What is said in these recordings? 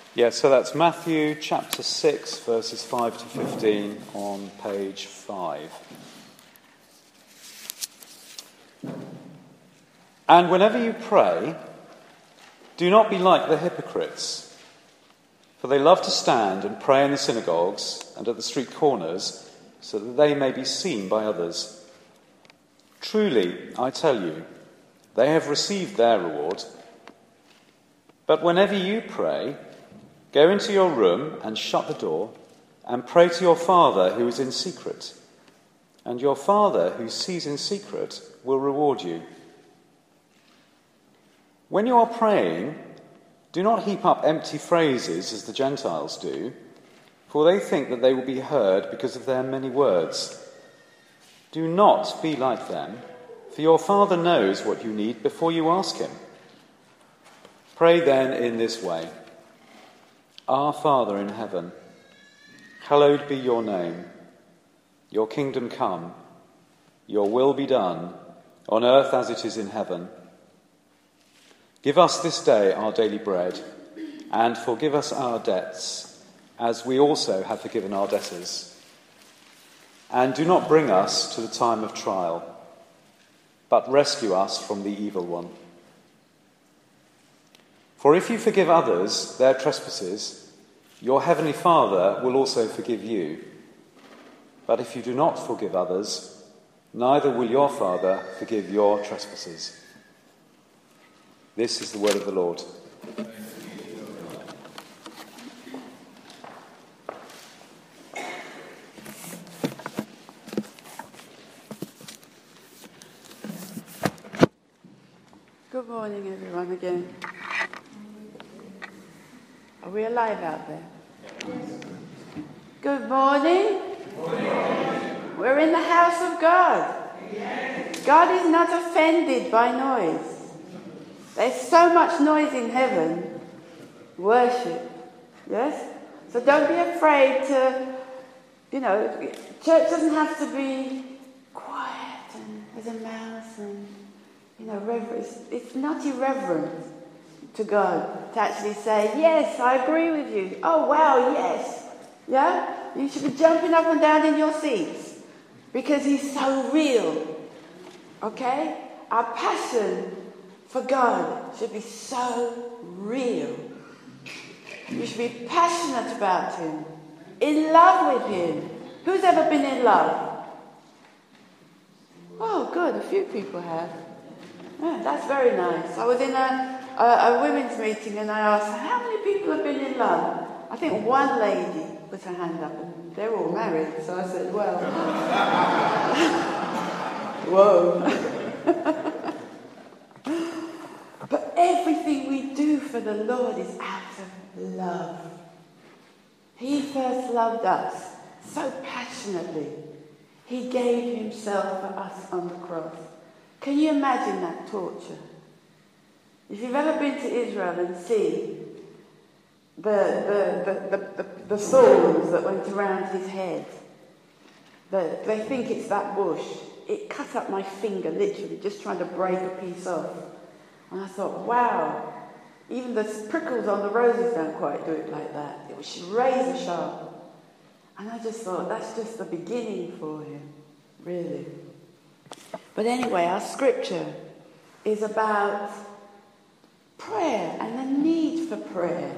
Yeah, so that's Matthew chapter 6, verses 5 to 15 on page 5. And whenever you pray, do not be like the hypocrites, for they love to stand and pray in the synagogues and at the street corners, so that they may be seen by others. Truly, I tell you, they have received their reward. But whenever you pray, go into your room and shut the door, and pray to your Father who is in secret. And your Father who sees in secret will reward you. When you are praying, do not heap up empty phrases as the Gentiles do, for they think that they will be heard because of their many words. Do not be like them, for your Father knows what you need before you ask him. Pray then in this way. Our Father in heaven, hallowed be your name. Your kingdom come, your will be done, on earth as it is in heaven. Give us this day our daily bread, and forgive us our debts, as we also have forgiven our debtors. And do not bring us to the time of trial, but rescue us from the evil one. For if you forgive others their trespasses, your heavenly Father will also forgive you. But if you do not forgive others, neither will your Father forgive your trespasses. This is the word of the Lord. Good morning, everyone, again. Are we alive out there? Good morning. We're in the house of God. God is not offended by noise. There's so much noise in heaven. Worship. Yes? So don't be afraid to, church doesn't have to be quiet and there's a mouse and, reverent. It's not irreverent to God to actually say, yes, I agree with you. Oh, wow, yes. Yeah? You should be jumping up and down in your seats because he's so real. Okay? Our passion for God should be so real. You should be passionate about him, in love with him. Who's ever been in love? Oh, good. A few people have. Yeah, that's very nice. I was in a women's meeting and I asked, how many people have been in love? I think one lady put her hand up and they're all married. So I said, well, whoa. But everything we do for the Lord is out of love. He first loved us so passionately. He gave himself for us on the cross. Can you imagine that torture? If you've ever been to Israel and seen the thorns that went around his head, they think it's that bush. It cut up my finger, literally, just trying to break a piece off. And I thought, wow, even the prickles on the roses don't quite do it like that. It was razor sharp. And I just thought, that's just the beginning for him, really. But anyway, our scripture is about prayer and the need for prayer.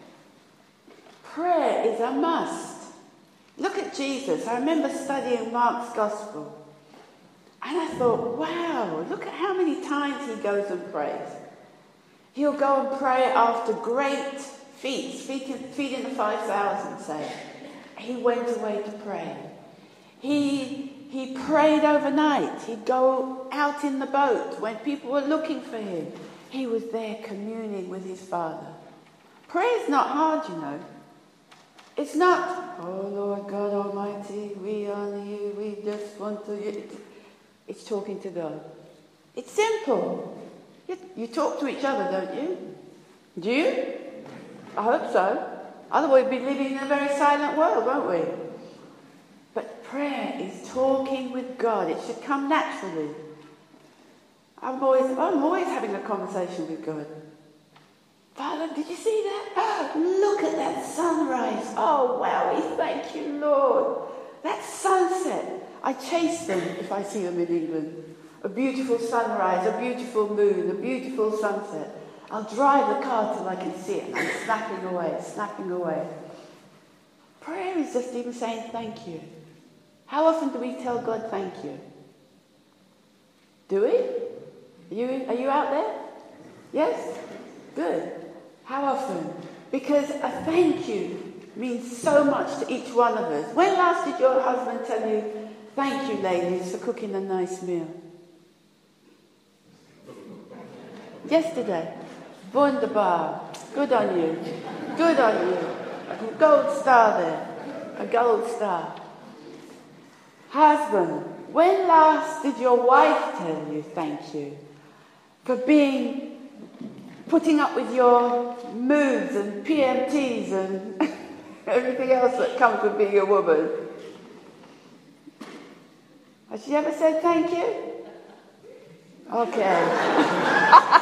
Prayer is a must. Look at Jesus. I remember studying Mark's Gospel. And I thought, wow, look at how many times he goes and prays. He'll go and pray after great feats, feeding the 5,000, say. He went away to pray. He prayed overnight. He'd go out in the boat when people were looking for him. He was there communing with his Father. Prayer is not hard, It's not, oh Lord God Almighty, we honor you, we just want to... It's talking to God. It's simple. You talk to each other, don't you? Do you? I hope so. Otherwise we'd be living in a very silent world, won't we? But prayer is talking with God. It should come naturally. I'm always having a conversation with God. Father, did you see that? Look at sunrise. Oh, wow, we thank you, Lord. That sunset. I chase them if I see them in England. A beautiful sunrise, a beautiful moon, a beautiful sunset. I'll drive the car till I can see it, and I'm snapping away. Prayer is just even saying thank you. How often do we tell God thank you? Do we? Are you out there? Yes? Good. How often? Because a thank you means so much to each one of us. When last did your husband tell you, thank you, ladies, for cooking a nice meal? Yesterday. Wunderbar. Good on you. Good on you. A gold star there. A gold star. Husband, when last did your wife tell you thank you for putting up with your moods and PMTs and everything else that comes with being a woman? Has she ever said thank you? Okay.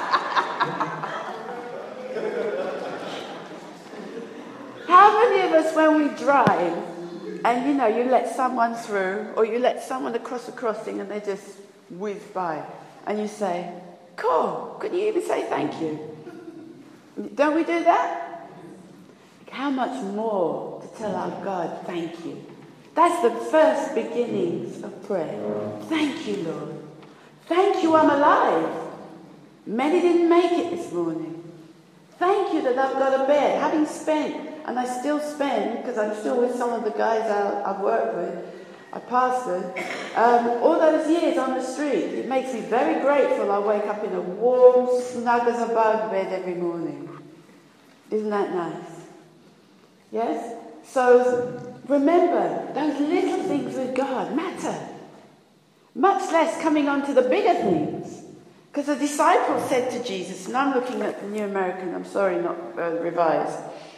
How many of us, when we drive, and you let someone through, or you let someone across a crossing and they just whiz by, and you say, cool, could you even say thank you? Don't we do that? How much more to tell our God thank you? That's the first beginnings of prayer. Thank you, Lord. Thank you, I'm alive. Many didn't make it this morning. Thank you that I've got a bed, having spent, and I still spend, because I'm still with some of the guys I've worked with, I pastored, all those years on the street. It makes me very grateful I wake up in a warm, snug as a bug bed every morning. Isn't that nice? Yes? So remember, those little things with God matter. Much less coming on to the bigger things. Because the disciples said to Jesus, and I'm looking at the New American, I'm sorry, not Revised.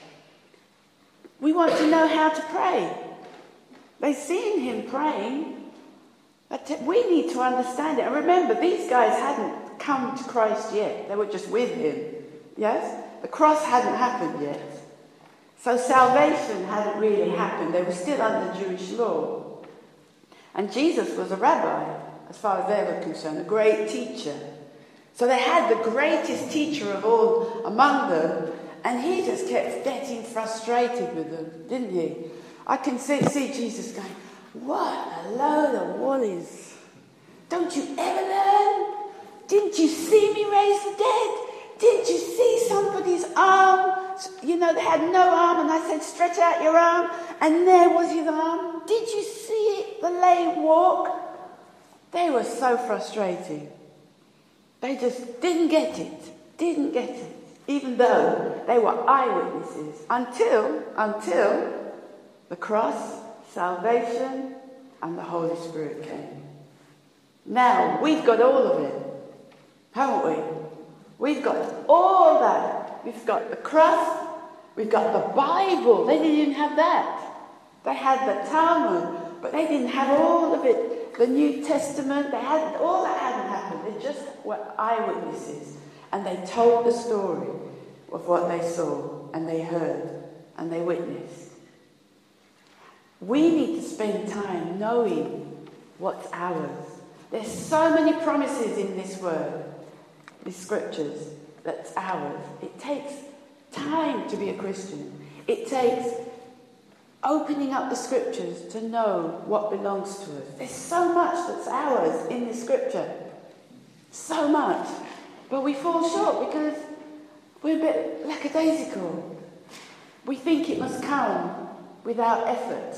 We want to know how to pray. They've seen him praying. But we need to understand it. And remember, these guys hadn't come to Christ yet. They were just with him. Yes? The cross hadn't happened yet. So salvation hadn't really happened. They were still under Jewish law. And Jesus was a rabbi, as far as they were concerned, a great teacher. So they had the greatest teacher of all among them, and he just kept getting frustrated with them, didn't he? I can see Jesus going, what a load of woolies. Don't you ever learn? Didn't you see me raise the dead? Didn't you see somebody's arm? They had no arm, and I said, stretch out your arm, and there was his arm. Did you see it, the lame walk? They were so frustrating. They just didn't get it, even though they were eyewitnesses, until the cross, salvation, and the Holy Spirit came. Now, we've got all of it, haven't we? We've got all that. We've got the cross, we've got the Bible. They didn't even have that. They had the Talmud, but they didn't have all of it. The New Testament, all that hadn't happened. They just were eyewitnesses. And they told the story of what they saw, and they heard, and they witnessed. We need to spend time knowing what's ours. There's so many promises in this word, these scriptures, that's ours. It takes time to be a Christian. It takes opening up the scriptures to know what belongs to us. There's so much that's ours in the scripture. So much. But we fall short because we're a bit lackadaisical. We think it must come without effort.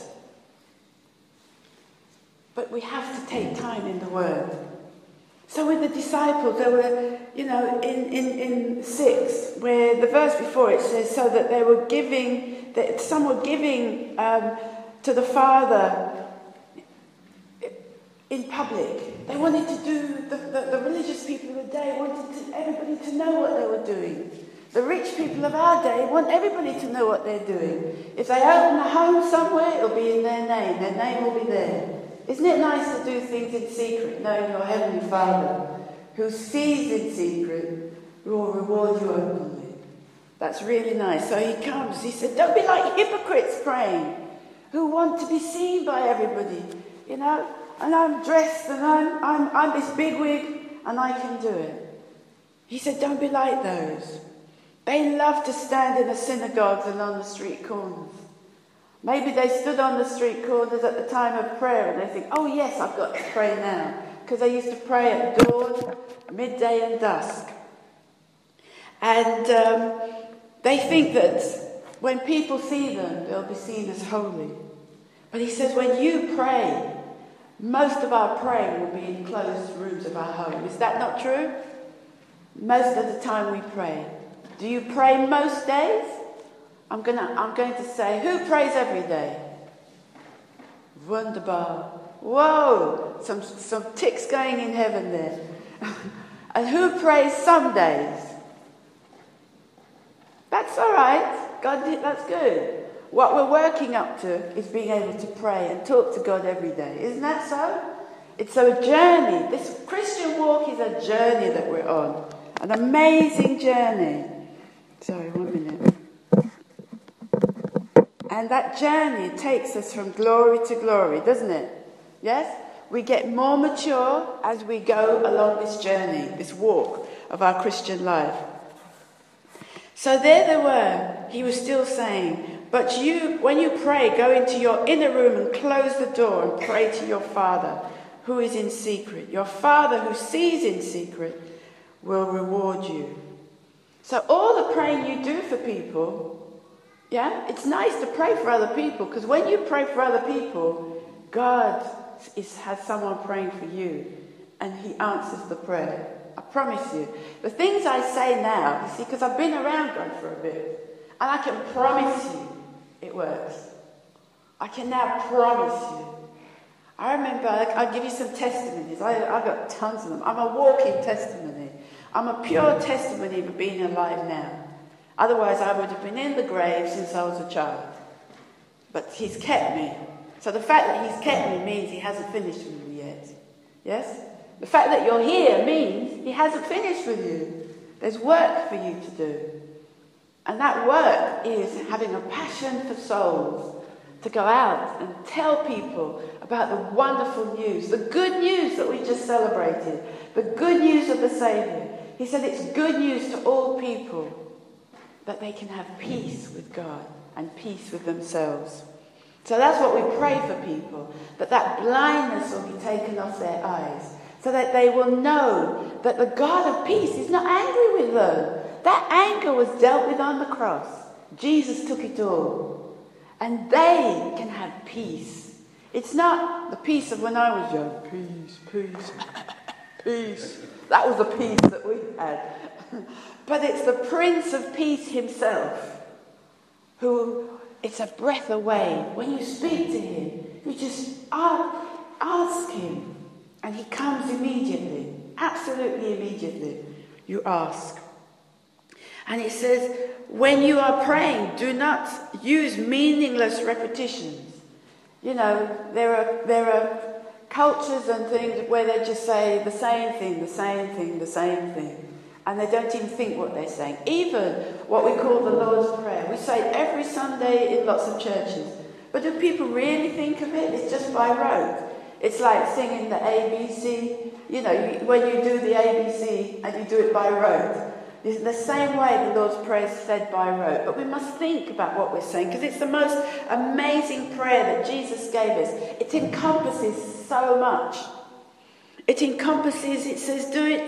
But we have to take time in the Word. So with the disciples, there were, in 6, where the verse before it says, so that they were giving, that some were giving to the Father in public. They wanted to do, the religious people of the day wanted everybody to know what they were doing. The rich people of our day want everybody to know what they're doing. If they open a home somewhere, it'll be in their name will be there. Isn't it nice to do things in secret, knowing your Heavenly Father, who sees in secret, will reward you openly? That's really nice. So he comes, he said, don't be like hypocrites praying, who want to be seen by everybody, you know. And I'm dressed and I'm this bigwig and I can do it. He said, don't be like those. They love to stand in the synagogues and on the street corners. Maybe they stood on the street corners at the time of prayer and they think, oh yes, I've got to pray now. Because they used to pray at dawn, midday and dusk. And they think that when people see them, they'll be seen as holy. But he says, when you pray, most of our praying will be in closed rooms of our home. Is that not true? Most of the time we pray. Do you pray most days? I'm going to say, who prays every day? Wunderbar. Whoa! Some ticks going in heaven there. And who prays some days? That's all right. God, that's good. What we're working up to is being able to pray and talk to God every day. Isn't that so? It's a journey. This Christian walk is a journey that we're on. An amazing journey. Sorry, 1 minute. And that journey takes us from glory to glory, doesn't it? Yes? We get more mature as we go along this journey, this walk of our Christian life. So there they were. He was still saying, but you, when you pray, go into your inner room and close the door and pray to your Father who is in secret. Your Father who sees in secret will reward you. So all the praying you do for people, yeah, it's nice to pray for other people, because when you pray for other people, God has someone praying for you and he answers the prayer. I promise you. The things I say now, you see, because I've been around God for a bit, and I can promise you it works. I can now promise you. I remember, I'll give you some testimonies. I've got tons of them. I'm a walking testimony. I'm a pure testimony of being alive now. Otherwise, I would have been in the grave since I was a child. But he's kept me. So the fact that he's kept me means he hasn't finished with me yet. Yes? The fact that you're here means he hasn't finished with you. There's work for you to do. And that work is having a passion for souls, to go out and tell people about the wonderful news, the good news that we just celebrated, the good news of the Saviour. He said it's good news to all people, that they can have peace with God and peace with themselves. So that's what we pray for people, that blindness will be taken off their eyes, so that they will know that the God of peace is not angry with them. That anger was dealt with on the cross. Jesus took it all. And they can have peace. It's not the peace of when I was young. Peace, peace, peace. That was the peace that we had. But it's the Prince of Peace himself, who, it's a breath away. When you speak to him, you just ask him. And he comes immediately, absolutely immediately. You ask. And it says, when you are praying, do not use meaningless repetitions. You know, there are cultures and things where they just say the same thing, the same thing, the same thing. And they don't even think what they're saying. Even what we call the Lord's Prayer. We say it every Sunday in lots of churches. But do people really think of it? It's just by rote. It's like singing the ABC. You know, when you do the ABC and you do it by rote. It's the same way the Lord's Prayer is said by rote. But we must think about what we're saying, because it's the most amazing prayer that Jesus gave us. It encompasses so much. It says,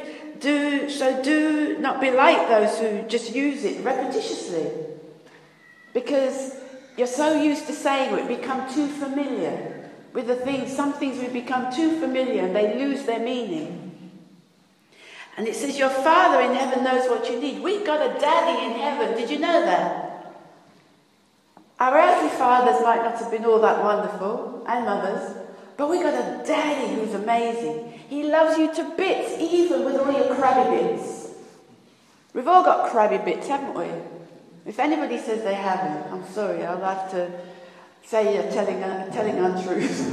do not be like those who just use it repetitiously. Because you're so used to saying it, become too familiar with the things. Some things we become too familiar and they lose their meaning. And it says, your Father in heaven knows what you need. We've got a daddy in heaven. Did you know that? Our earthly fathers might not have been all that wonderful, and mothers, but we've got a daddy who's amazing. He loves you to bits, even with all your crabby bits. We've all got crabby bits, haven't we? If anybody says they haven't, I'm sorry, I'll have to say you're telling untruths.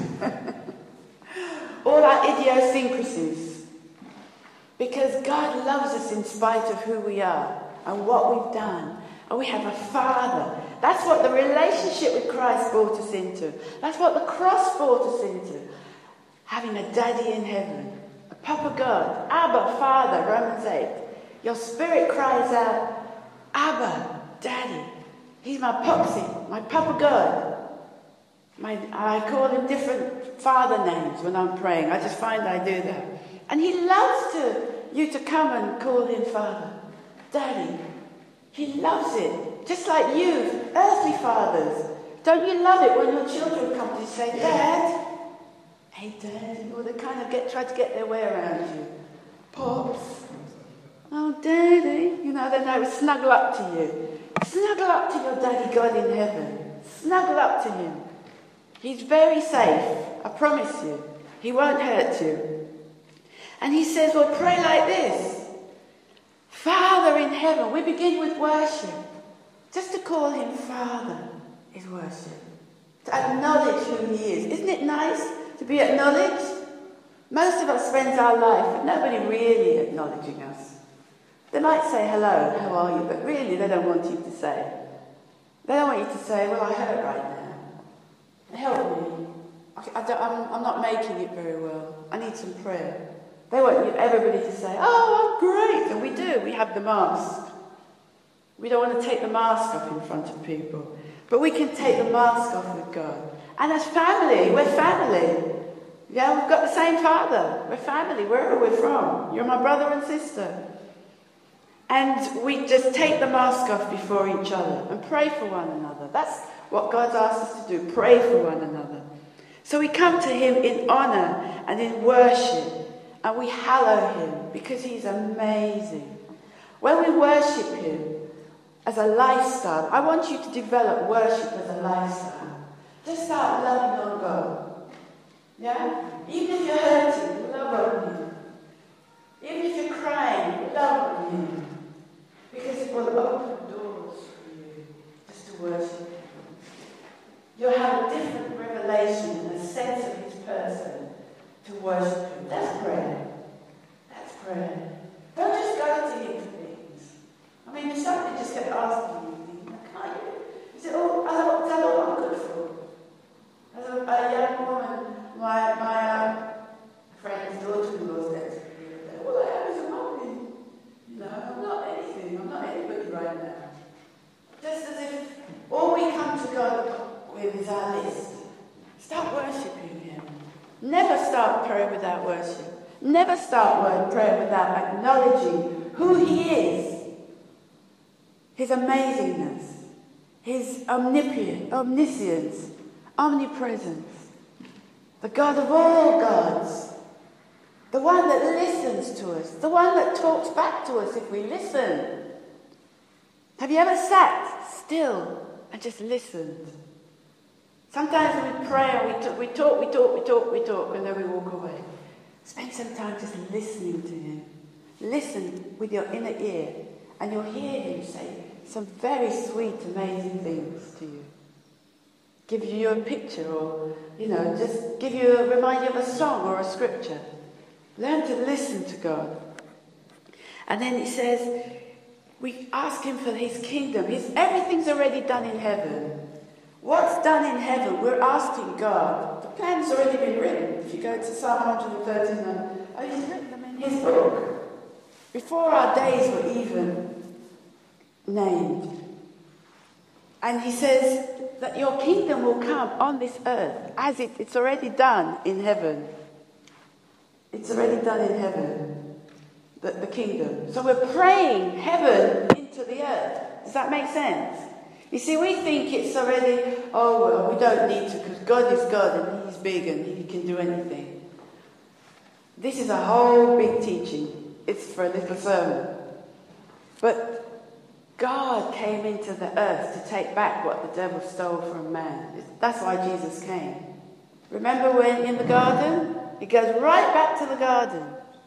All our idiosyncrasies. Because God loves us in spite of who we are and what we've done. And we have a Father. That's what the relationship with Christ brought us into. That's what the cross brought us into. Having a daddy in heaven. A Papa God. Abba, Father, Romans 8. Your spirit cries out, Abba, Daddy. He's my Popsy, my Papa God. I call him different father names when I'm praying. I just find I do that. And he loves you to come and call him Father, Daddy. He loves it. Just like you, earthly fathers. Don't you love it when your children come to you and say, Dad? Hey, Dad. Or they kind of try to get their way around you. Pops. Oh, Daddy. You know, then they would snuggle up to you. Snuggle up to your Daddy God in heaven. Snuggle up to him. He's very safe, I promise you. He won't hurt you. And he says, well, pray like this. Father in heaven. We begin with worship. Just to call him Father is worship. To acknowledge who he is. Isn't it nice to be acknowledged? Most of us spend our life with nobody really acknowledging us. They might say, hello, how are you? But really, they don't want you to say. They don't want you to say, well, I hurt right now. Help me. I'm not making it very well. I need some prayer. They want everybody to say, oh, I'm great. And we do. We have the mask. We don't want to take the mask off in front of people. But we can take the mask off with God. And as family, we're family. Yeah, we've got the same Father. We're family, wherever we're from. You're my brother and sister. And we just take the mask off before each other and pray for one another. That's what God's asked us to do, pray for one another. So we come to him in honour and in worship, and we hallow him because he's amazing. When we worship him as a lifestyle, I want you to develop worship as a lifestyle. Just start loving on God. Yeah? Even if you're hurting, love on him. Even if you're crying, love on him. Because it will open doors for you just to worship him. You'll have a different revelation and a sense of his person to worship him. That's prayer. That's prayer. Don't just go to him for things. I mean, if somebody just kept asking you things, can't you? You say, oh, is that all I'm good for? As a young woman, my friend's daughter-in-law said to me the other day, all I have is a mummy. No, I'm not anything. I'm not anybody right now. Just as if all we come to God with is our list. Start worshipping him. Never start prayer without worship. Never start prayer without acknowledging who he is. His amazingness. His omniscience. Omnipresence. The God of all gods. The one that listens to us. The one that talks back to us if we listen. Have you ever sat still and just listened? Sometimes we pray and we talk, and then we walk away. Spend some time just listening to him. Listen with your inner ear, and you'll hear him say some very sweet, amazing things to you. Give you a picture, or, just remind you of a song or a scripture. Learn to listen to God. And then he says, we ask him for his kingdom. Everything's already done in heaven. What's done in heaven, we're asking God. The plan's already been written. If you go to Psalm 139, he's written them in his book. Before our days were even named. And he says that your kingdom will come on this earth as it's already done in heaven. It's already done in heaven, the kingdom. So we're praying heaven into the earth. Does that make sense? You see, we think it's already, we don't need to, because God is God and he's big and he can do anything. This is a whole big teaching. It's for a little sermon. But God came into the earth to take back what the devil stole from man. That's why Jesus came. Remember when in the garden? He goes right back to the garden.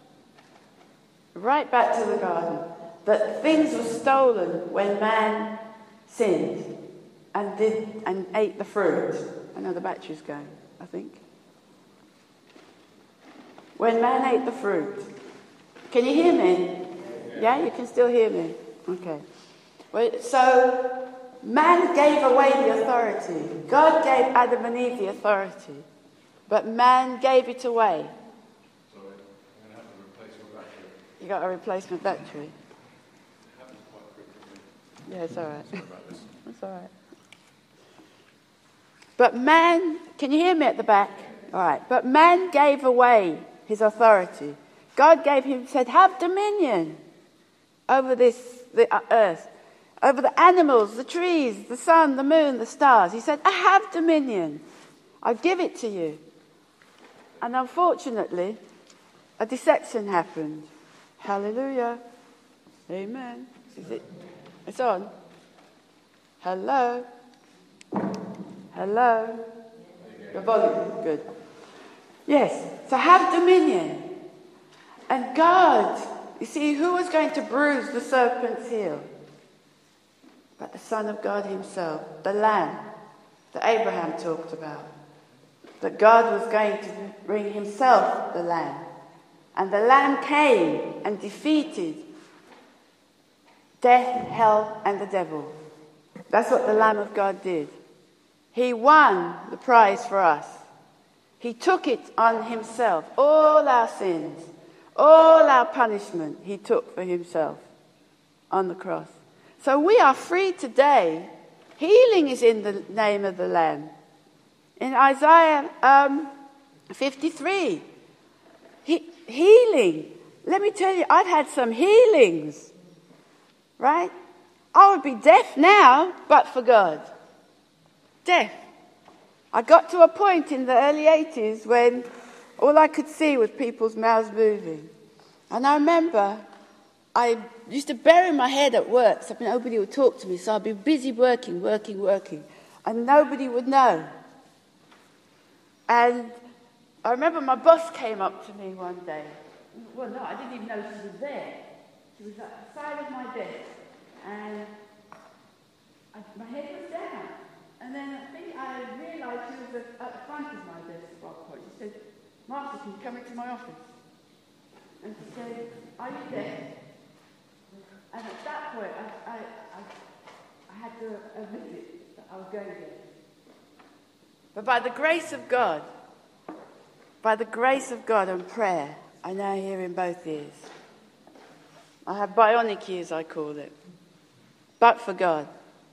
Right back to the garden. That things were stolen when man sinned and ate the fruit. I know the battery's going, I think. When man ate the fruit. Can you hear me? Yeah, you can still hear me? Okay. So man gave away the authority. God gave Adam and Eve the authority, but man gave it away. Sorry, I'm going to have to replace your battery. You got a replacement battery? It happens quite frequently. Yeah, it's all right. Sorry about this. It's all right. But man, can you hear me at the back? All right. But man gave away his authority. God gave him, said, have dominion over the earth, over the animals, the trees, the sun, the moon, the stars. He said, I have dominion. I'll give it to you. And unfortunately, a deception happened. Hallelujah. Amen. It's on. Hello. Hello. Your volume. Good. Yes. So have dominion. And God, you see, who was going to bruise the serpent's heel? But the Son of God himself, the Lamb that Abraham talked about. That God was going to bring himself the Lamb. And the Lamb came and defeated death, hell, and the devil. That's what the Lamb of God did. He won the prize for us. He took it on himself. All our sins, all our punishment, he took for himself on the cross. So we are free today. Healing is in the name of the Lamb. In Isaiah 53, healing. Let me tell you, I've had some healings, right? I would be deaf now, but for God. Deaf. I got to a point in the early 80s when all I could see was people's mouths moving. And I remember I used to bury my head at work so nobody would talk to me. So I'd be busy working. And nobody would know. And I remember my boss came up to me one day. Well, no, I didn't even know she was there. She was at the side of my desk. And my head was down. And then I think I realised she was at the front of my desk at one point. She said, Martha, can you come into my office? And she said, are you there? And at that point, I had to admit it, that I was going there. But by the grace of God and prayer, I now hear in both ears. I have bionic ears, I call it. But for God,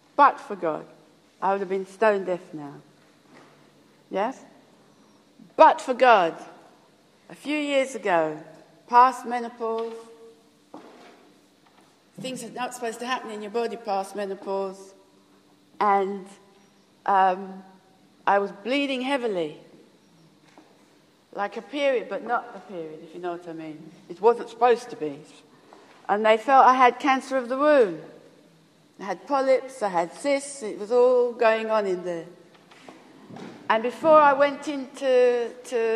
I would have been stone deaf now. Yes? But for God, a few years ago, past menopause, things are not supposed to happen in your body past menopause, and I was bleeding heavily, like a period, but not a period, if you know what I mean. It wasn't supposed to be. And they felt I had cancer of the womb. I had polyps, I had cysts, it was all going on in there. And before I went into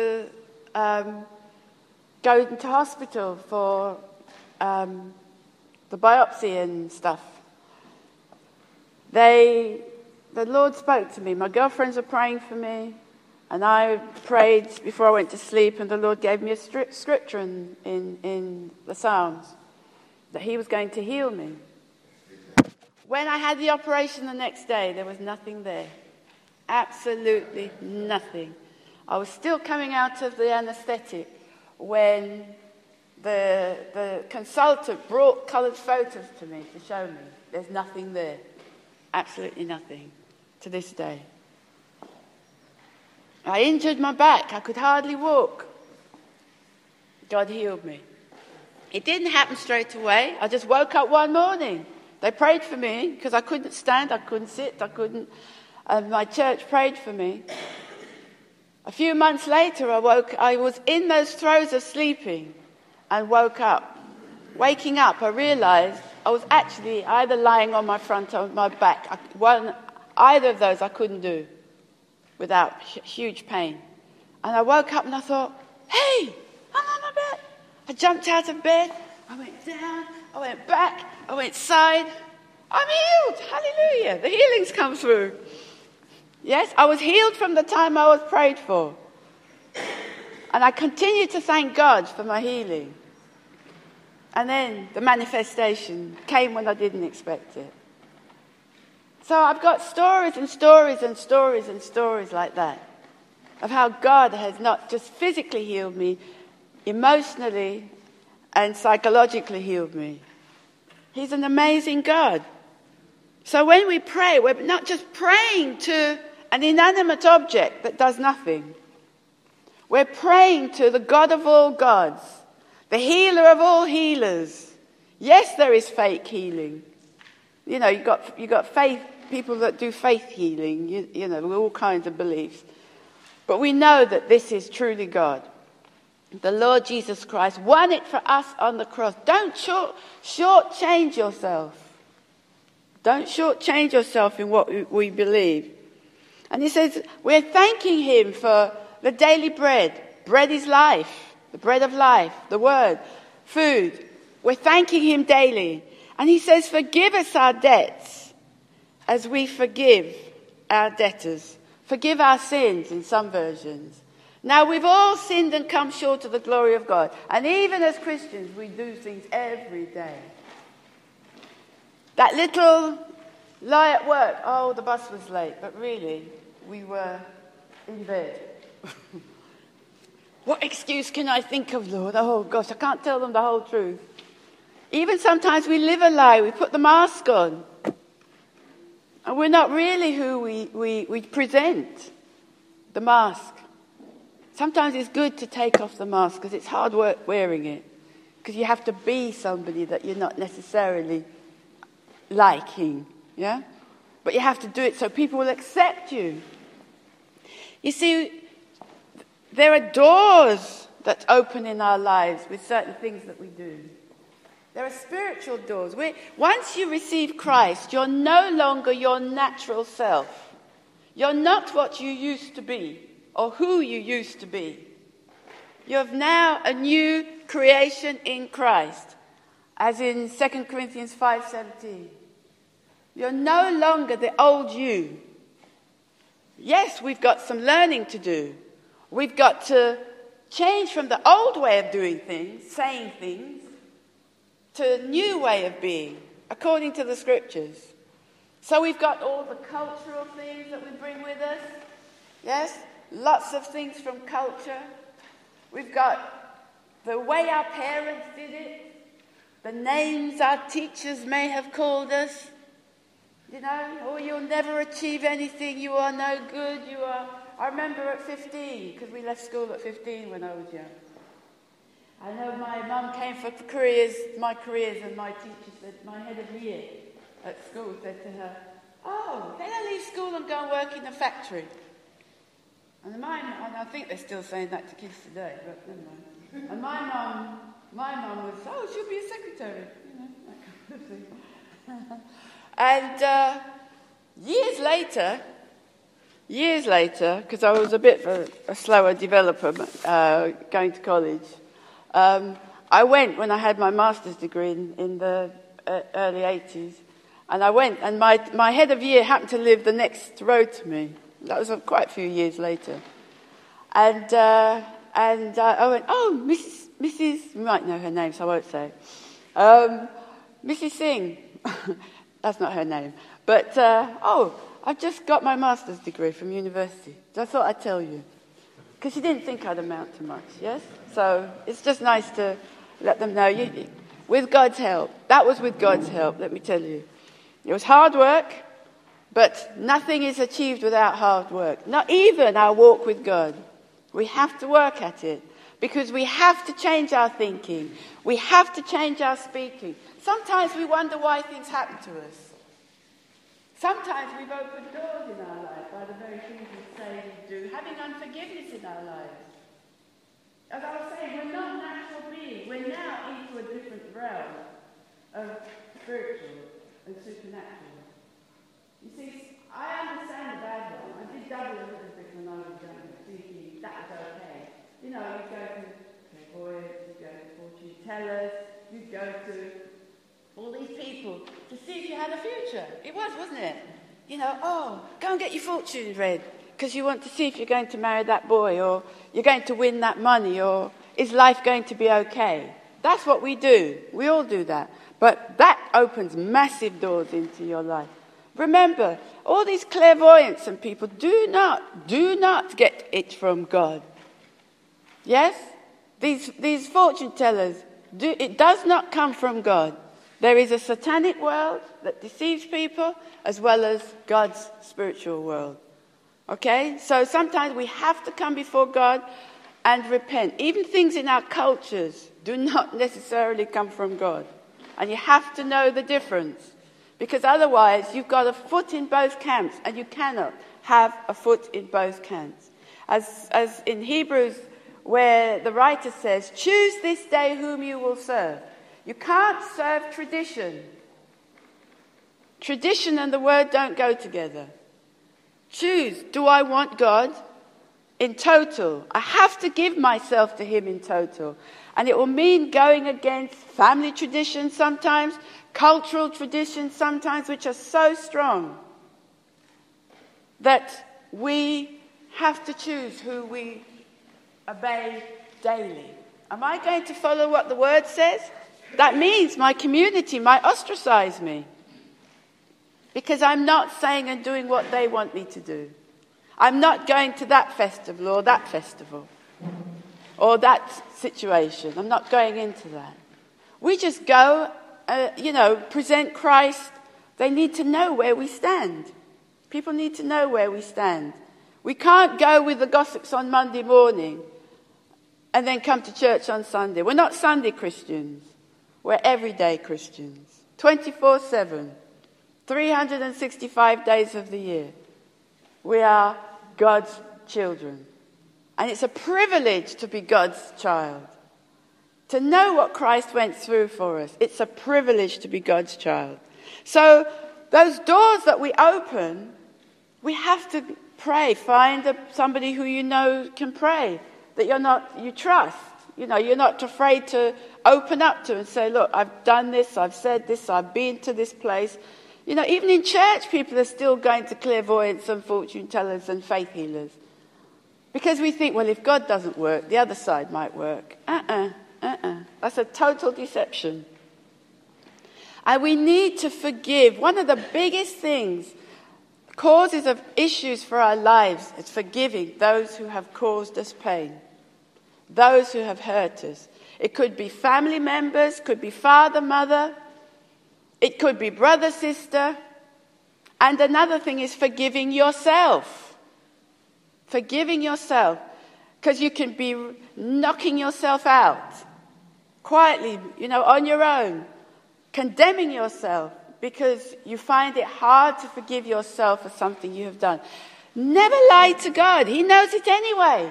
go into hospital for the biopsy and stuff, the Lord spoke to me. My girlfriends were praying for me, and I prayed before I went to sleep, and the Lord gave me a scripture in the Psalms that he was going to heal me. When I had the operation the next day, there was nothing there. Absolutely nothing. I was still coming out of the anaesthetic when the consultant brought coloured photos to me to show me. There's nothing there. Absolutely nothing to this day. I injured my back. I could hardly walk. God healed me. It didn't happen straight away. I just woke up one morning. They prayed for me because I couldn't stand, I couldn't sit, I couldn't. My church prayed for me. A few months later, I was in those throes of sleeping and woke up. Waking up, I realised I was actually either lying on my front or my back. Either of those I couldn't do without huge pain. And I woke up and I thought, hey, I'm on my back. I jumped out of bed, I went down, I went back, I went side. I'm healed. Hallelujah. The healing's come through. Yes, I was healed from the time I was prayed for. And I continue to thank God for my healing. And then the manifestation came when I didn't expect it. So I've got stories and stories and stories and stories like that of how God has not just physically healed me, emotionally and psychologically healed me. He's an amazing God. So when we pray, we're not just praying to an inanimate object that does nothing. We're praying to the God of all gods, the healer of all healers. Yes, there is fake healing. You know, you've got faith, people that do faith healing, you know, with all kinds of beliefs. But we know that this is truly God. The Lord Jesus Christ won it for us on the cross. Don't shortchange yourself. Don't shortchange yourself in what we believe. And he says, we're thanking him for the daily bread. Bread is life, the bread of life, the word, food. We're thanking him daily. And he says, forgive us our debts as we forgive our debtors. Forgive our sins in some versions. Now, we've all sinned and come short of the glory of God. And even as Christians, we do things every day. That little lie at work, oh, the bus was late. But really, we were in bed. What excuse can I think of, Lord? Oh, gosh, I can't tell them the whole truth. Even sometimes we live a lie. We put the mask on. And we're not really who we present, the mask. Sometimes it's good to take off the mask because it's hard work wearing it. Because you have to be somebody that you're not necessarily liking, yeah? But you have to do it so people will accept you. You see, there are doors that open in our lives with certain things that we do. There are spiritual doors. Once you receive Christ, you're no longer your natural self. You're not what you used to be or who you used to be. You have now a new creation in Christ, as in 2 Corinthians 5:17. You're no longer the old you. Yes, we've got some learning to do. We've got to change from the old way of doing things, saying things, to a new way of being, according to the scriptures. So we've got all the cultural things that we bring with us. Yes? Lots of things from culture. We've got the way our parents did it, the names our teachers may have called us. You know, oh, you'll never achieve anything, you are no good, you are... I remember at 15, because we left school at 15 when I was young. I know my mum came for my careers, and my teacher said, my head of year at school said to her, oh, then I leave school and go and work in a factory. And I think they're still saying that to kids today, but never mind. And my mum was, oh, she'll be a secretary, you know, that kind of thing. And years later, because I was a bit of a slower developer going to college, I went when I had my master's degree in the early 80s, and I went, and my head of year happened to live the next road to me. That was quite a few years later. And I went, oh, Mrs. You might know her name, so I won't say. Mrs. Singh. That's not her name. But, I've just got my master's degree from university. So I thought I'd tell you. Because she didn't think I'd amount to much, yes? So it's just nice to let them know. With God's help. That was with God's help, let me tell you. It was hard work, but nothing is achieved without hard work. Not even our walk with God. We have to work at it. Because we have to change our thinking. We have to change our speaking. Sometimes we wonder why things happen to us. Sometimes we've opened doors in our life by the very things we say we do, having unforgiveness in our lives. As I was saying, we're not natural beings. We're now into a different realm of spiritual and supernatural. You see, I understand the bad one. I did dabble a little bit when I was younger, thinking that was okay. You know, you go to clairvoyants, you go to fortune tellers, you go to all these people to see if you had a future. It was, wasn't it? You know, oh, go and get your fortune read because you want to see if you're going to marry that boy or you're going to win that money or is life going to be okay? That's what we do. We all do that. But that opens massive doors into your life Remember, all these clairvoyants and people do not get it from God. Yes? These fortune tellers, it does not come from God. There is a satanic world that deceives people as well as God's spiritual world. Okay? So sometimes we have to come before God and repent. Even things in our cultures do not necessarily come from God. And you have to know the difference. Because otherwise you've got a foot in both camps, and you cannot have a foot in both camps. As in Hebrews, where the writer says, choose this day whom you will serve. You can't serve tradition. Tradition and the word don't go together. Choose, do I want God in total? I have to give myself to him in total. And it will mean going against family traditions sometimes, cultural traditions sometimes, which are so strong that we have to choose who we obey daily. Am I going to follow what the word says? That means my community might ostracize me because I'm not saying and doing what they want me to do. I'm not going to that festival or that festival or that situation. I'm not going into that. We just go, present Christ. They need to know where we stand. People need to know where we stand. We can't go with the gossips on Monday morning and then come to church on Sunday. We're not Sunday Christians. We're everyday Christians. 24/7. 365 days of the year. We are God's children. And it's a privilege to be God's child. To know what Christ went through for us. It's a privilege to be God's child. So those doors that we open, we have to pray. Find somebody who you know can pray. That you trust. You're not afraid to open up to and say, look, I've done this, I've said this, I've been to this place. Even in church, people are still going to clairvoyants and fortune tellers and faith healers. Because we think, well, if God doesn't work, the other side might work. That's a total deception. And we need to forgive. One of the biggest things, causes of issues for our lives, is forgiving those who have caused us pain. Those who have hurt us. It could be family members, could be father, mother. It could be brother, sister. And another thing is forgiving yourself. Forgiving yourself. Because you can be knocking yourself out. Quietly, on your own. Condemning yourself. Because you find it hard to forgive yourself for something you have done. Never lie to God. He knows it anyway.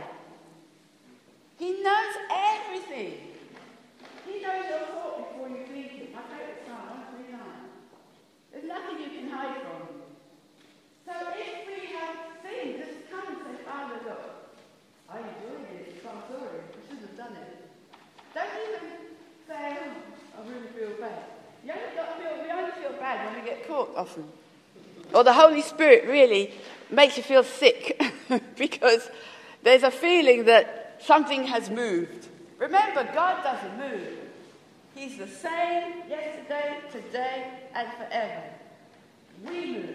He knows everything. He knows your thought before you think it. My favourite Psalm 139. There's nothing you can hide from him. So if we have sinned, just come and say, Father, look, are you doing it? I'm sorry. I shouldn't have done it. Don't even say, I really feel bad. We only feel bad when we get caught often. Or the Holy Spirit really makes you feel sick because there's a feeling that something has moved. Remember, God doesn't move. He's the same yesterday, today, and forever. We move.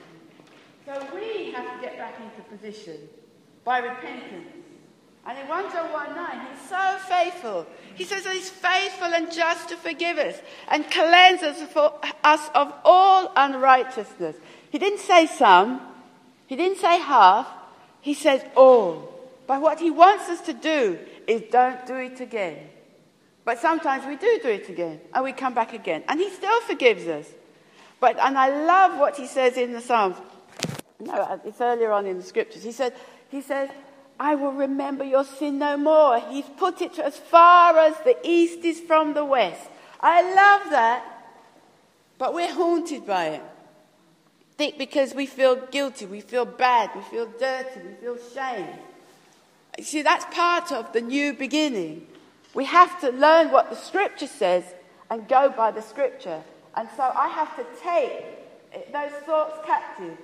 So we have to get back into position by repentance. And in 1 John 1:9, he's so faithful. He says he's faithful and just to forgive us and cleanse us of all unrighteousness. He didn't say some. He didn't say half. He says all. But what he wants us to do is don't do it again. But sometimes we do it again, and we come back again. And he still forgives us. And I love what he says in the Psalms. No, it's earlier on in the scriptures. He says, I will remember your sin no more. He's put it as far as the east is from the west. I love that. But we're haunted by it. Because we feel guilty, we feel bad, we feel dirty, we feel shame. You see, that's part of the new beginning. We have to learn what the scripture says and go by the scripture. And so I have to take those thoughts captive.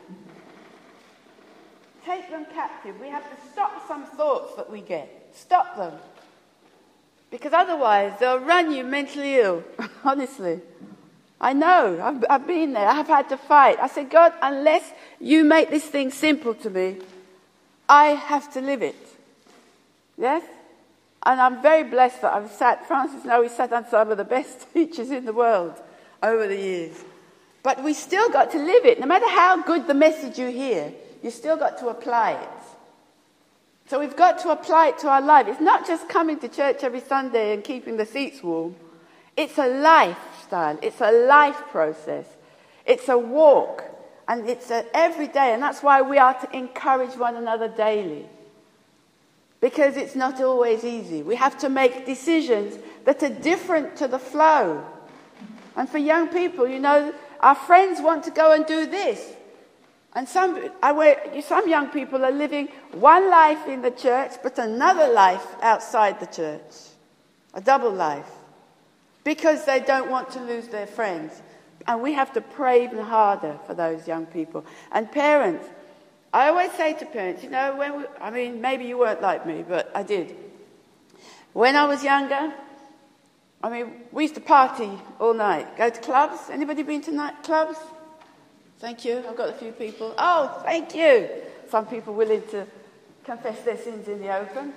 Take them captive. We have to stop some thoughts that we get. Stop them. Because otherwise they'll run you mentally ill. Honestly. I know. I've been there. I've had to fight. I said, God, unless you make this thing simple to me, I have to live it. Yes? And I'm very blessed that Francis knows, we sat on some of the best teachers in the world over the years. But we still got to live it. No matter how good the message you hear, you still got to apply it. So we've got to apply it to our life. It's not just coming to church every Sunday and keeping the seats warm. It's a lifestyle. It's a life process. It's a walk. And it's every day. And that's why we are to encourage one another daily. Because it's not always easy. We have to make decisions that are different to the flow. And for young people, our friends want to go and do this. And some young people are living one life in the church, but another life outside the church. A double life. Because they don't want to lose their friends. And we have to pray even harder for those young people. And parents, I always say to parents, maybe you weren't like me, but I did. When I was younger, we used to party all night, go to clubs. Anybody been to nightclubs? Thank you. I've got a few people. Oh, thank you. Some people willing to confess their sins in the open.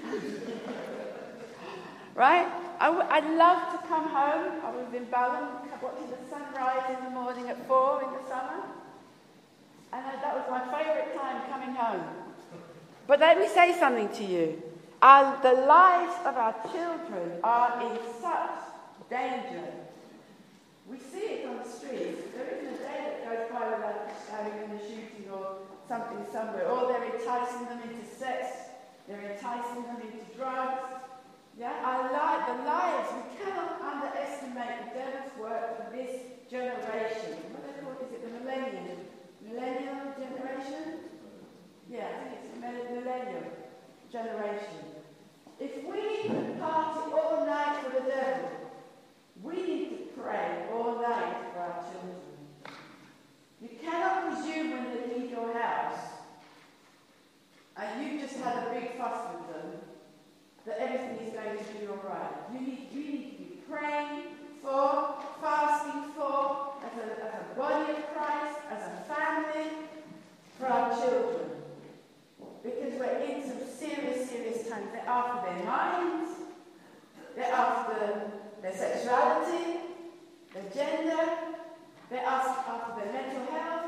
Right? I'd love to come home. I was in Balham, watching the sunrise in the morning at 4 in the summer. And that was my favourite time, coming home. But let me say something to you. The lives of our children are in such danger. We see it on the streets. There isn't a day that goes by without having a shooting or something somewhere. Or they're enticing them into sex. They're enticing them into drugs. Yeah, the lives. We cannot underestimate the devil's work for this generation. What are they called? Is it the millennial generation? Yeah, I think it's the millennial generation. If we party all night for the devil, we need to pray all night for our children. You cannot presume when they leave your house and you've just had a big fuss with them that everything is going to be all right. You need to be praying for, fasting for, as a body of Christ, as a family, for our children. Because we're in some serious, serious times. They're after their minds, they're after their sexuality, their gender, they're after their mental health.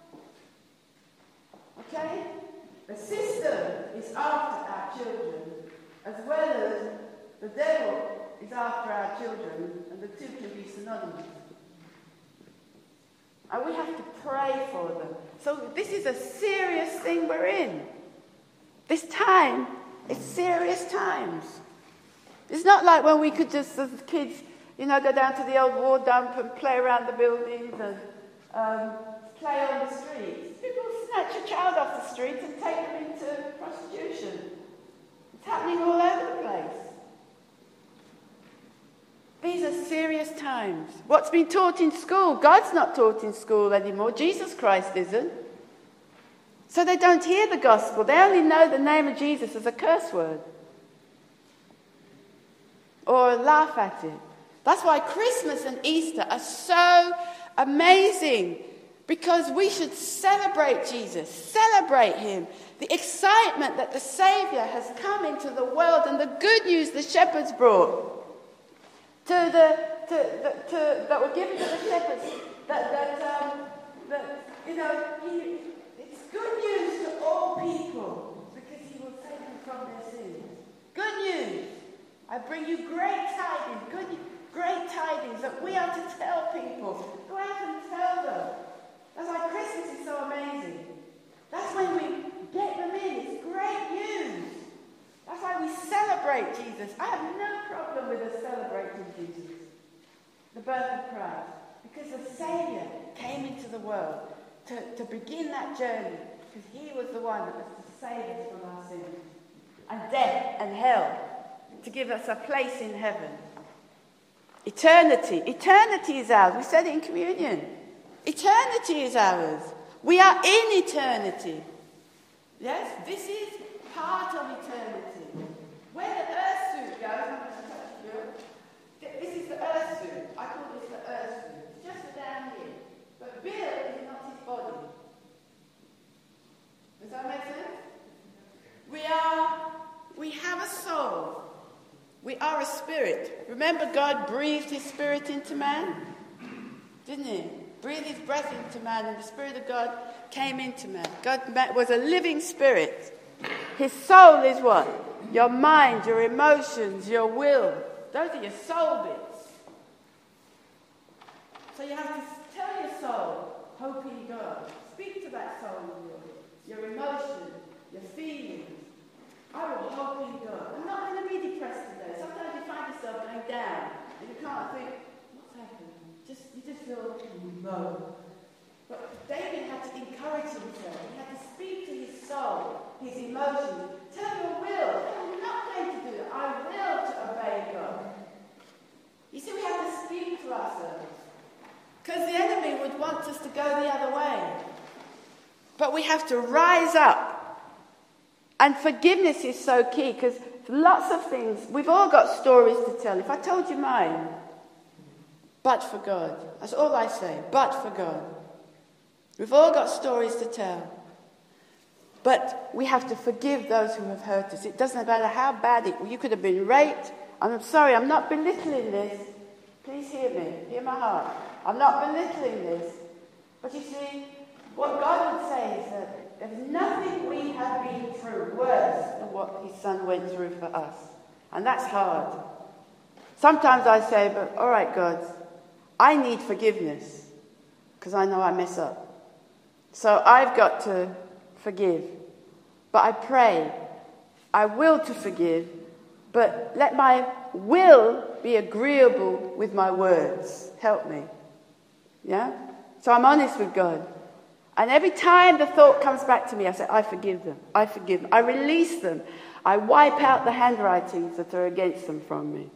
Okay? The system is after our children, as well as the devil is after our children, and the two can be synonymous. And we have to pray for them. So this is a serious thing we're in. This time, it's serious times. It's not like when we could just, as kids, go down to the old war dump and play around the buildings and play on the streets. People snatch a child off the street and take them into prostitution. It's happening all over the place. These are serious times. What's been taught in school? God's not taught in school anymore. Jesus Christ isn't. So they don't hear the gospel. They only know the name of Jesus as a curse word. Or laugh at it. That's why Christmas and Easter are so amazing. Because we should celebrate Jesus. Celebrate him. The excitement that the Saviour has come into the world and the good news the shepherds brought. That were given to the shepherds. It's good news to all people because he will save them from their sins. Good news. I bring you great tidings, great tidings that we are to tell people. Go out and tell them. That's why Christmas is so amazing. That's when we get them in. It's great news. That's why we celebrate Jesus. I have no problem with us celebrating Jesus, the birth of Christ, because the Saviour came into the world to begin that journey, because he was the one that was to save us from our sins and death and hell, to give us a place in heaven. Eternity is ours. We said it in communion. Eternity is ours. We are in eternity. Yes, this is part of eternity. Where the earth suit goes, I'm going to touch you. This is the earth suit. I call this the earth suit. It's down here. But Bill is not his body. Does that make sense? We have a soul. We are a spirit. Remember, God breathed his spirit into man? Didn't he? Breathed his breath into man, and the Spirit of God came into man. God was a living spirit. His soul is what? Your mind, your emotions, your will. Those are your soul bits. So you have to tell your soul, hope in God. Speak to that soul of yours. Your emotions, your feelings. I will hope in God. I'm not going to be depressed today. Sometimes you find yourself going down and you can't think, what's happened? You just feel low. But David had to encourage himself. He had to speak to his soul, his emotions. Tell your will. I'm not going to do that. I will to obey God. You see, we have to speak to ourselves. Because the enemy would want us to go the other way. But we have to rise up. And forgiveness is so key, because lots of things, we've all got stories to tell. If I told you mine, but for God. That's all I say, but for God. We've all got stories to tell. But we have to forgive those who have hurt us. It doesn't matter how bad you could have been raped. I'm sorry, I'm not belittling this. Please hear me, hear my heart. I'm not belittling this. But you see, what God would say is that there's nothing we have been through worse than what his son went through for us. And that's hard. Sometimes I say, but all right, God, I need forgiveness because I know I mess up. So I've got to forgive. But I pray, I will to forgive, but let my will be agreeable with my words. Help me. Yeah? So I'm honest with God. And every time the thought comes back to me, I say, I forgive them. I forgive them. I release them. I wipe out the handwritings that are against them from me.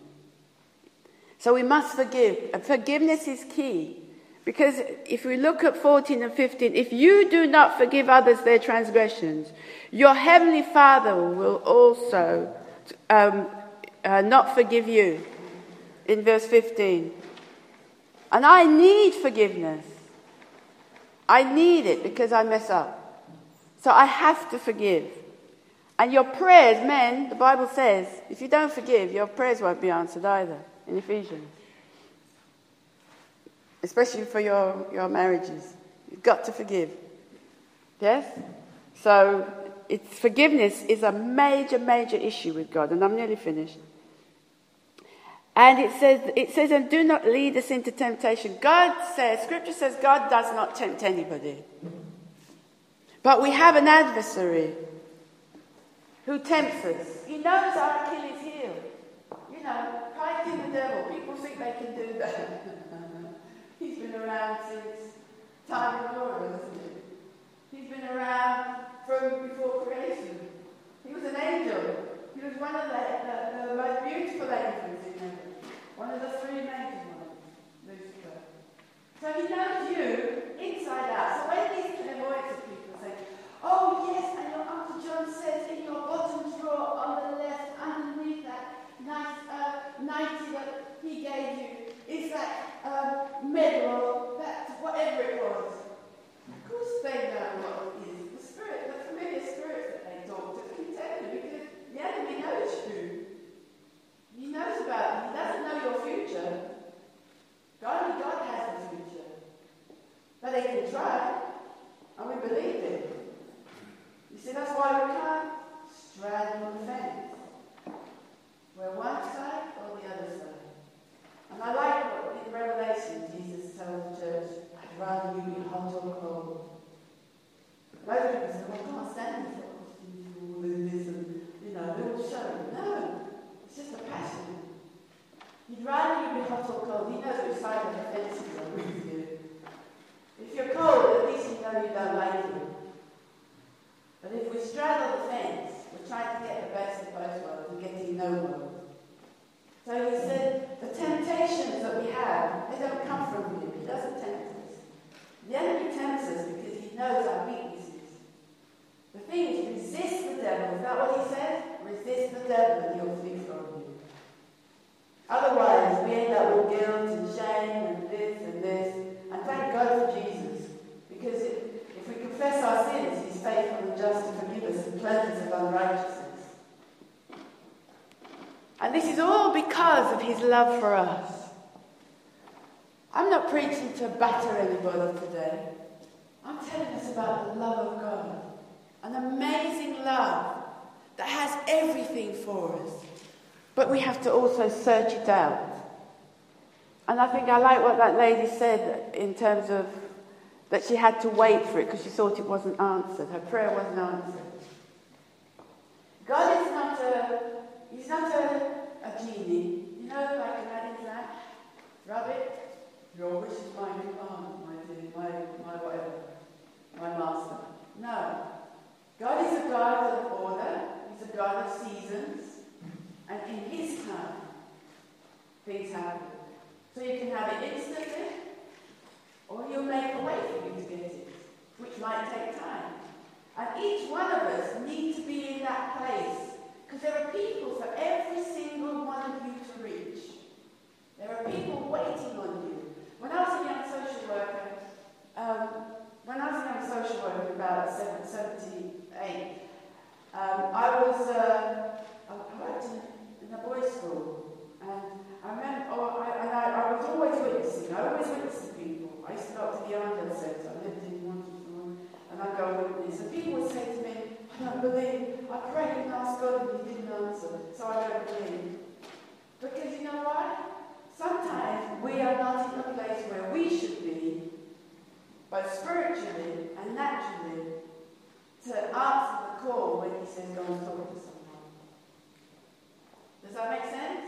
So we must forgive. And forgiveness is key. Because if we look at 14 and 15, if you do not forgive others their transgressions, your heavenly Father will also not forgive you. In verse 15. And I need forgiveness. I need it because I mess up. So I have to forgive. And your prayers, men, the Bible says, if you don't forgive, your prayers won't be answered either, in Ephesians. Especially for your marriages. You've got to forgive. Yes? So forgiveness is a major, major issue with God. And I'm nearly finished. And it says, and do not lead us into temptation. Scripture says God does not tempt anybody. But we have an adversary who tempts us. He knows our Achilles heel. You know, fighting the devil. People think they can do that. He's been around since time immemorial, hasn't he? He's been around from before creation. He was an angel. He was one of the most beautiful angels in heaven. One of the three major ones, Lucifer. So he knows you inside out. So when these clairvoyants people say, oh yes, and your Uncle John says in your bottom drawer on the left, underneath that nice 90 that he gave you, is that medal, that whatever it was. Of course they know what it is. The spirit, the familiar spirit that they talk to, can tell you because the enemy knows you. He knows about you. He doesn't know your future. Only God has the future. But they can try, and we believe it. You see, that's why we can't straddle the fence. We're one side or the other side. And I like what in Revelation Jesus tells the church, I'd rather you be hot or cold. Most people say, well, I can't stand this all this and, little show. No. It's just a passion. He'd rather you be hot or cold. He knows which side of the fence is on with you. If you're cold, at least you know you don't like it. But if we straddle the fence, we're trying to get the best of both worlds and getting no one. So he said, the temptations that we have, they don't come from him. He doesn't tempt us. The enemy tempts us because he knows our weaknesses. The thing is, resist the devil. Is that what he said? Resist the devil and he'll flee from you. Otherwise, we end up with guilt and shame and this and this. And for just to forgive us and cleanse us of unrighteousness. And this is all because of his love for us. I'm not preaching to batter anybody today. I'm telling us about the love of God. An amazing love that has everything for us. But we have to also search it out. And I think I like what that lady said in terms of that she had to wait for it because she thought it wasn't answered. Her prayer wasn't answered. God is not he's not a genie. You know, like an Aladdin's lamp. Rub it. Your wish is my command, my whatever. My master. No. God is a God of order. He's a God of seasons. And in his time, things happen. So you can have it instantly, or he'll make a way for you to get it, which might take time. And each one of us need to be in that place, because there are people for every single one of you to reach. There are people waiting on you. When I was a young social worker, about 78, I worked in a boys' school, and I remember, I was always witnessing. I always witnessed to people. I used to go up to the Arndale Centre. I lived in Washington, and I'd go and witness. And people would say to me, I don't believe. I prayed and asked God and he didn't answer, so I don't believe. Because you know why? Sometimes we are not in a place where we should be, both spiritually and naturally, to answer the call when he says go and talk to someone. Does that make sense?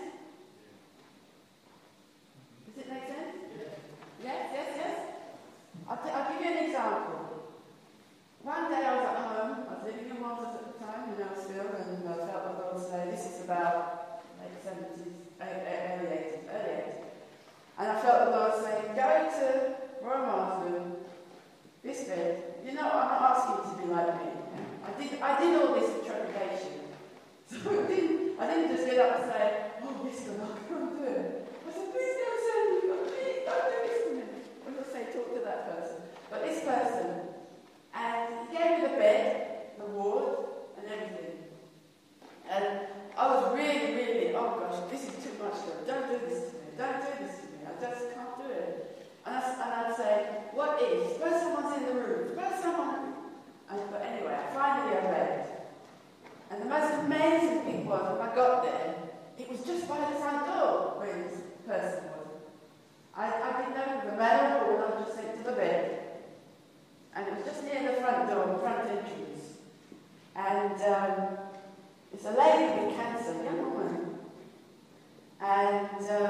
Does it make sense? Yes? I'll give you an example. One day I was at home, I was living in Wales at the time in Elsfield, and I felt the Lord say, this is about late 70s, early 80s. And I felt the Lord say, go to Royal Marsden, this bed. You know, I'm not asking you to be like me. I did all this with trepidation. So I didn't just get up and say, oh, yes, God, I can't do it. I said, please don't send me, God, please don't do this to me. I'm going to say, talk to that person. But this person, and he gave me the bed, the ward, and everything. And I was really, oh gosh, this is too much, God. Don't do this to me. Don't do this to me. I just can't do it. And I'd say, what is? Suppose someone's in the room. Suppose someone... But anyway, finally I read. And the most amazing thing was, when I got there, it was just by the front door where this person was. I didn't know the man or woman, I just went to the bed. And it was just near the front door, the front entrance. And it's a lady with cancer, a young woman. And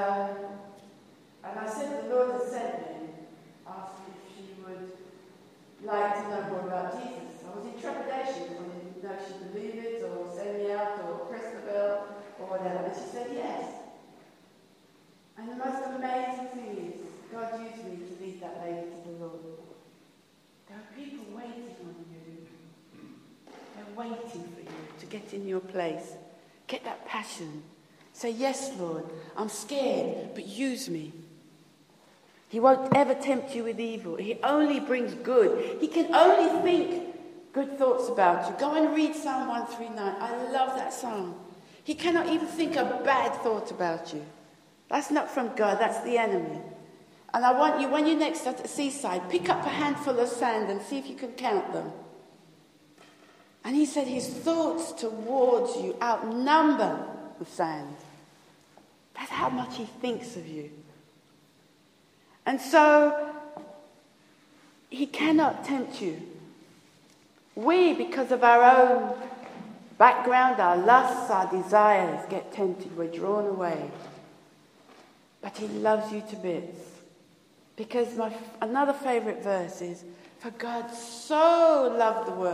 I said, the Lord has sent me, asked if she would like to know more about Jesus. I was in trepidation because I didn't know if she'd believe it or send me out or press the bell or whatever. And she said yes. And the most amazing thing is, God used me to lead that lady to the Lord. There are people waiting on you. They're waiting for you to get in your place. Get that passion. Say, yes, Lord, I'm scared, but use me. He won't ever tempt you with evil. He only brings good. He can only think good thoughts about you. Go and read Psalm 139. I love that psalm. He cannot even think a bad thought about you. That's not from God, that's the enemy. And I want you, when you're next at the seaside, pick up a handful of sand and see if you can count them. And he said his thoughts towards you outnumber the sand. That's how much he thinks of you. And so, he cannot tempt you. We, because of our own background, our lusts, our desires, get tempted. We're drawn away. But he loves you to bits. Because another favourite verse is, for God so loved the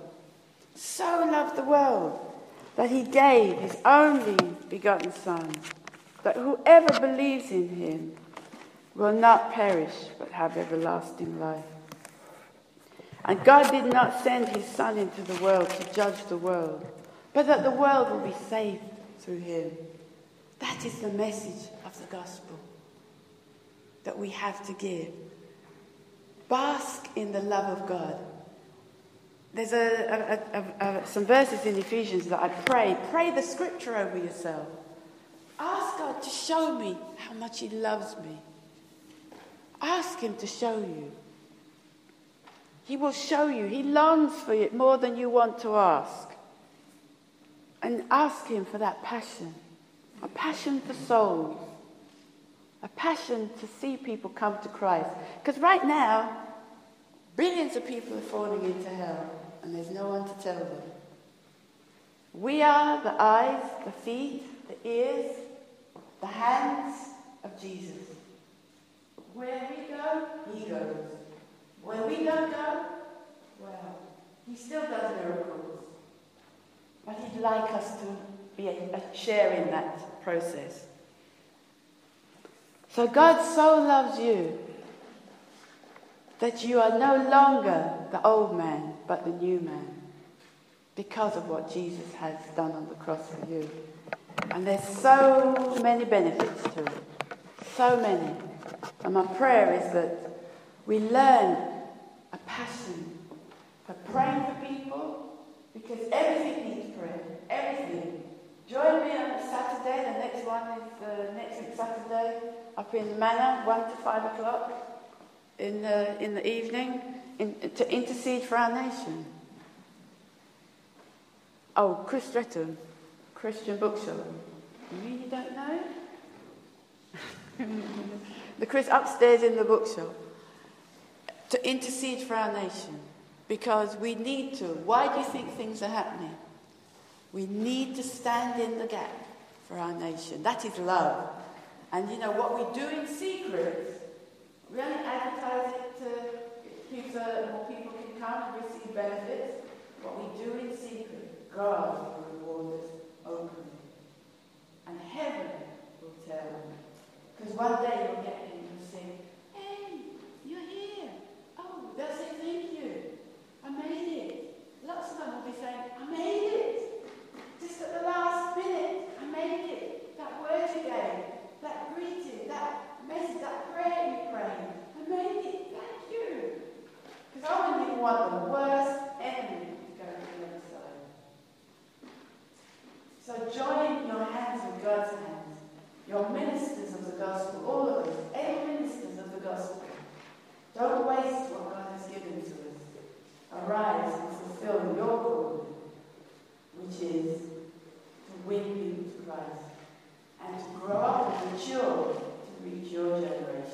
world, that he gave his only begotten Son, that whoever believes in him will not perish, but have everlasting life. And God did not send his Son into the world to judge the world, but that the world will be saved through him. That is the message of the gospel that we have to give. Bask in the love of God. There's some verses in Ephesians that I pray. Pray the scripture over yourself. Ask God to show me how much he loves me. Ask him to show you. He will show you. He longs for it more than you want to ask. And ask him for that passion. A passion for souls. A passion to see people come to Christ. Because right now, billions of people are falling into hell. And there's no one to tell them. We are the eyes, the feet, the ears, the hands of Jesus. Where we go, he goes. When we don't go, well, he still does miracles. But he'd like us to be a share in that process. So God so loves you that you are no longer the old man, but the new man, because of what Jesus has done on the cross for you. And there's so many benefits to it. So many. And my prayer is that we learn a passion for praying for people, because everything needs prayer. Everything. Join me on Saturday. The next one is next week Saturday, up in Manor, 1 to 5 o'clock in the evening, to intercede for our nation. Oh, Chris Stretton, Christian Bookshop. You mean you don't know? The Chris upstairs in the bookshop. To intercede for our nation. Because we need to. Why do you think things are happening? We need to stand in the gap for our nation. That is love. And you know what we do in secret, we only advertise it to more people can come and receive benefits. What we do in secret, God will reward us openly. And heaven will tell them. Because one day you'll get people who say, hey, you're here. Oh, they'll say thank you. I made it. Lots of them will be saying, I made it. Just at the last minute, I made it. That word you gave, that greeting, that message, that prayer you prayed. I made it. Thank you. Because I wouldn't even want the worst enemy to go to the other side. So join your hands with God's hands. Your ministers of the gospel, all of us, every ministers of the gospel. Don't waste what God has given to us. Arise and fulfill your calling, which is to win people to Christ and to grow up and mature to reach your generation.